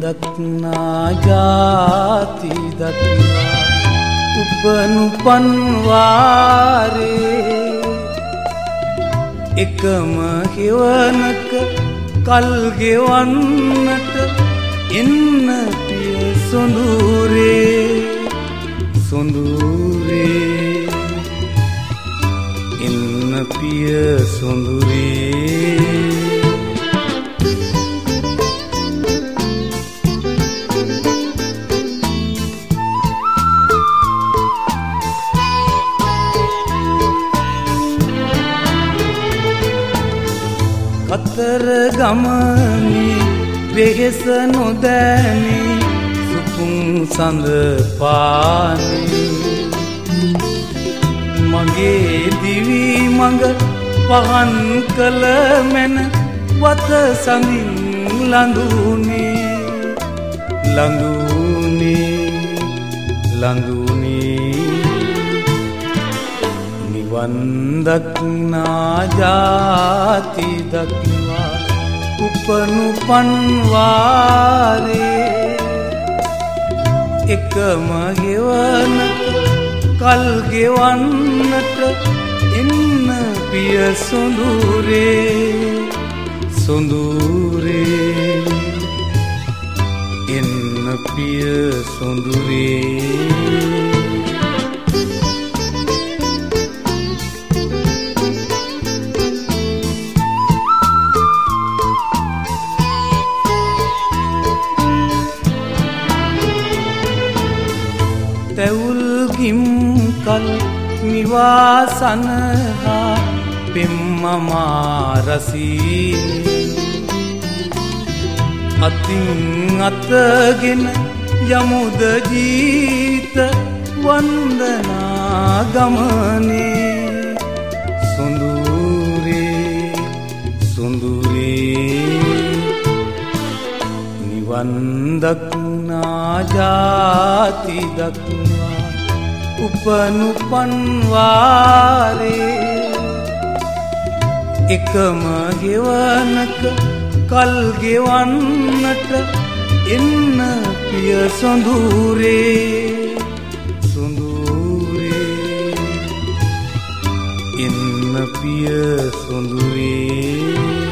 දක්නා ජාති දක්වා උපනුපන් වාරේ එකම හෙවණක කල් ගෙවන්නට එන්න පිය සොඳුරේ සොඳුරේ එන්න පිය සොඳුරේ අතර ගමනේ වෙහෙස නොදැනී සුකුම් සඳ පානේ මගේ දිවි මඟ පහන් කළ මැන වත සඳින් ලඳුනේ ලඳුනේ ලඳුනේ නිවන් දක්නා ජාති දක්වා උපනුපන් වාරේ එකම ගෙවන්නට කල් ගෙවන්නට එන්න පිය සොඳුරේ සොඳුරේ එන්න පිය සොඳුරේ තැවුල් ගිම් කල් නිවාසනහා පෙම්මමා රසීනේ අතින් අතගෙන යමුද ජීවිත වන්දනා ගමනේ සොඳුරේ සොඳුරේ නිවන් දක්නා ජාති දක්වා උපනුපන් වාරේ එකම ගෙවන්නක කල් ගෙවන්නට එන්න පිය සොඳුරේ සොඳුරේ එන්න පිය සොඳුරේ